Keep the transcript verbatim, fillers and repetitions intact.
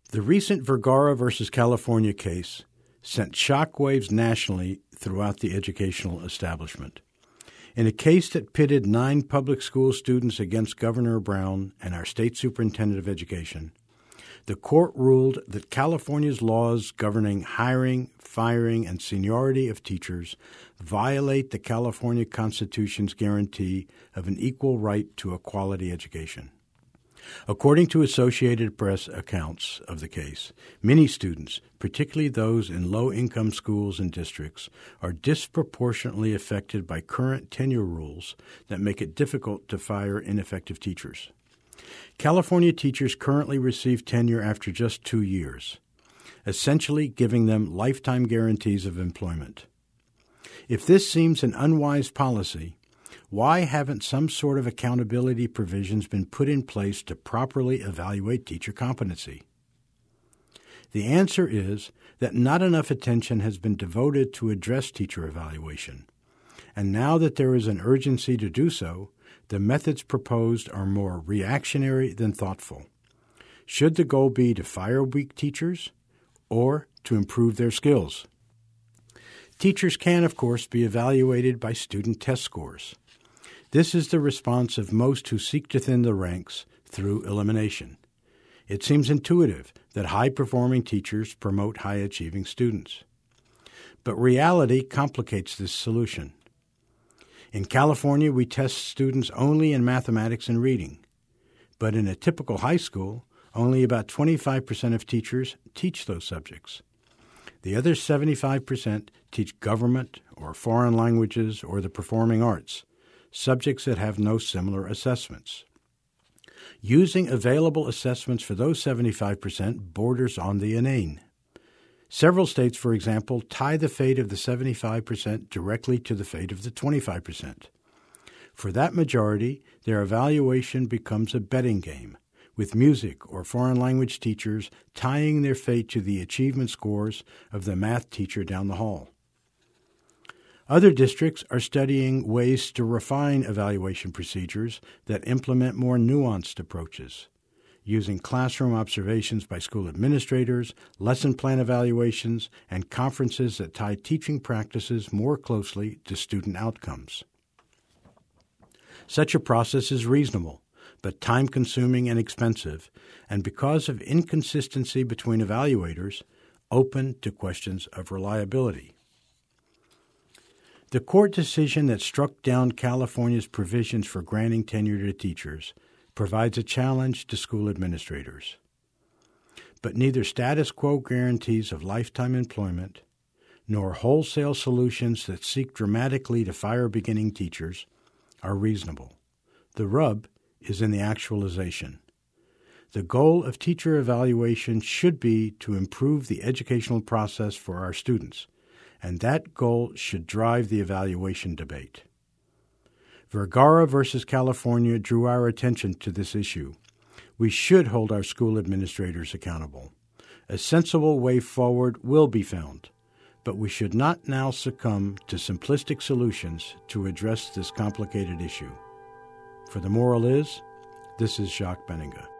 The recent Vergara versus California case sent shockwaves nationally throughout the educational establishment. In a case that pitted nine public school students against Governor Brown and our state superintendent of education, the court ruled that California's laws governing hiring, firing, and seniority of teachers violate the California Constitution's guarantee of an equal right to a quality education. According to Associated Press accounts of the case, many students, particularly those in low-income schools and districts, are disproportionately affected by current tenure rules that make it difficult to fire ineffective teachers. California teachers currently receive tenure after just two years, essentially giving them lifetime guarantees of employment. If this seems an unwise policy, why haven't some sort of accountability provisions been put in place to properly evaluate teacher competency? The answer is that not enough attention has been devoted to address teacher evaluation. And now that there is an urgency to do so, the methods proposed are more reactionary than thoughtful. Should the goal be to fire weak teachers or to improve their skills? Teachers can, of course, be evaluated by student test scores. This is the response of most who seek to thin the ranks through elimination. It seems intuitive that high-performing teachers promote high-achieving students. But reality complicates this solution. In California, we test students only in mathematics and reading. But in a typical high school, only about twenty-five percent of teachers teach those subjects. The other seventy-five percent teach government or foreign languages or the performing arts, subjects that have no similar assessments. Using available assessments for those seventy-five percent borders on the inane. Several states, for example, tie the fate of the seventy-five percent directly to the fate of the twenty-five percent. For that majority, their evaluation becomes a betting game, with music or foreign language teachers tying their fate to the achievement scores of the math teacher down the hall. Other districts are studying ways to refine evaluation procedures that implement more nuanced approaches, using classroom observations by school administrators, lesson plan evaluations, and conferences that tie teaching practices more closely to student outcomes. Such a process is reasonable, but time-consuming and expensive, and because of inconsistency between evaluators, open to questions of reliability. The court decision that struck down California's provisions for granting tenure to teachers provides a challenge to school administrators. But neither status quo guarantees of lifetime employment nor wholesale solutions that seek dramatically to fire beginning teachers are reasonable. The rub is in the actualization. The goal of teacher evaluation should be to improve the educational process for our students, and that goal should drive the evaluation debate. Vergara versus California drew our attention to this issue. We should hold our school administrators accountable. A sensible way forward will be found, but we should not now succumb to simplistic solutions to address this complicated issue. For The Moral Is, this is Jacques Benninga.